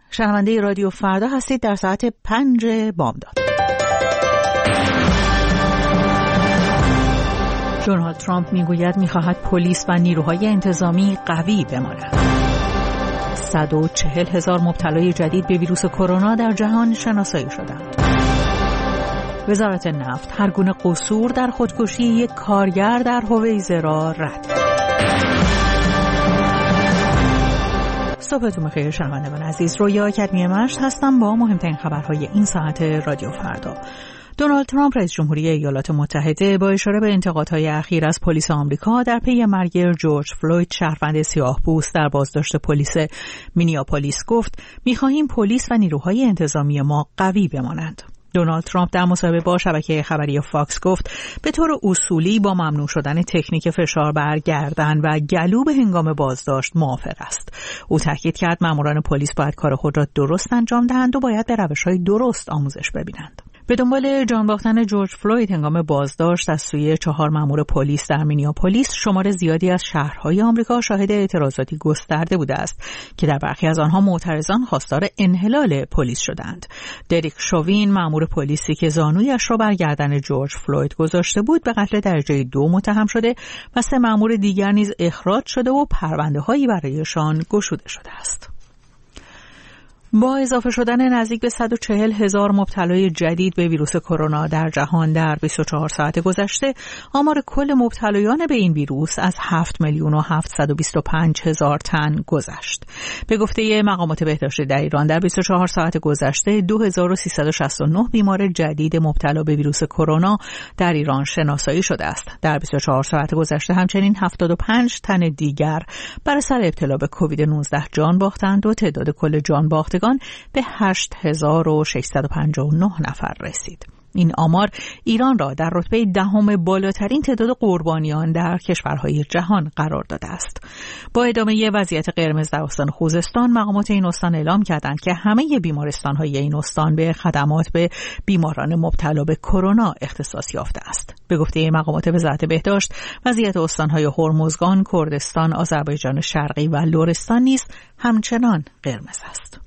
شنونده رادیو فردا هستید در ساعت 5 بامداد. دونالد ترامپ میگوید میخواهد پلیس و نیروهای انتظامی قوی بمانند. 140,000 مبتلای جدید به ویروس کرونا در جهان شناسایی شدند. وزارت نفت هر گونه قصور در خودکشی یک کارگر در هویزه را رد. صبحتون بخیر شنوندگان عزیز، رویا کدمی مشت هستم با مهمترین خبرهای این ساعت رادیو فردا. دونالد ترامپ رئیس جمهوری ایالات متحده با اشاره به انتقادهای اخیر از پلیس آمریکا در پی مرگ جورج فلوید شهروند سیاه‌پوست در بازداشت پلیس مینیاپولیس گفت می‌خواهیم پلیس و نیروهای انتظامی ما قوی بمانند. دونالد ترامپ در مصاحبه با شبکه خبری فاکس گفت به طور اصولی با ممنوع شدن تکنیک فشار بر گردن و گلو به هنگام بازداشت موافق است. او تاکید کرد ماموران پلیس باید کار خود را درست انجام دهند و باید به روش‌های درست آموزش ببینند. به دنبال جان باختن جورج فلوید هنگام بازداشت از سوی 4 مأمور پلیس در مینیاپولیس، شمار زیادی از شهرهای آمریکا شاهد اعتراضاتی گسترده بوده است که در برخی از آنها معترضان خواستار انحلال پلیس شدند. دریک شوین، مأمور پلیسی که زانویش را بر گردن جورج فلوید گذاشته بود، به قتل درجه 2 متهم شده و 3 مأمور دیگر نیز اخراج شده و پرونده‌هایی برایشان گشوده شده است. با اضافه شدن نزدیک به 140,000 مبتلای جدید به ویروس کرونا در جهان در 24 ساعت گذشته، آمار کل مبتلایان به این ویروس از 7,725,000 تن گذشت. به گفته مقامات بهداشتی در ایران در 24 ساعت گذشته 2369 بیمار جدید مبتلا به ویروس کرونا در ایران شناسایی شده است. در 24 ساعت گذشته همچنین 75 تن دیگر بر اثر ابتلا به کووید 19 جان باختند و تعداد کل جان باخته به 8,659 نفر رسید. این آمار ایران را در رتبه 10 بالاترین تعداد قربانیان در کشورهای جهان قرار داده است. با ادامه وضعیت قرمز در استان خوزستان، مقامات این استان اعلام کردند که همه بیمارستان‌های این استان به خدمات به بیماران مبتلا به کرونا اختصاص یافته است. به گفته مقامات وزارت بهداشت، وضعیت استان‌های هرمزگان، کردستان، آذربایجان شرقی و لرستان نیز همچنان قرمز است.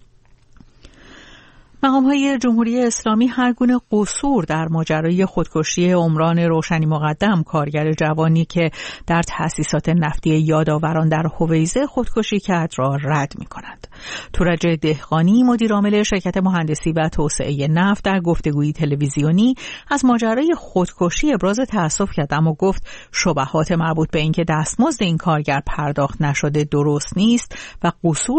مقام‌های جمهوری اسلامی هر گونه قصور در ماجرای خودکشی عمران روشنی مقدم، کارگر جوانی که در تأسیسات نفتی یادآوران در هویزه خودکشی کرد، را رد می‌کنند. تورج دهقانی، مدیرعامل شرکت مهندسی و توسعه نفت، در گفتگویی تلویزیونی از ماجرای خودکشی ابراز تأسف کرد، اما گفت شبهات مربوط به اینکه دستمزد این کارگر پرداخت نشده درست نیست و قصور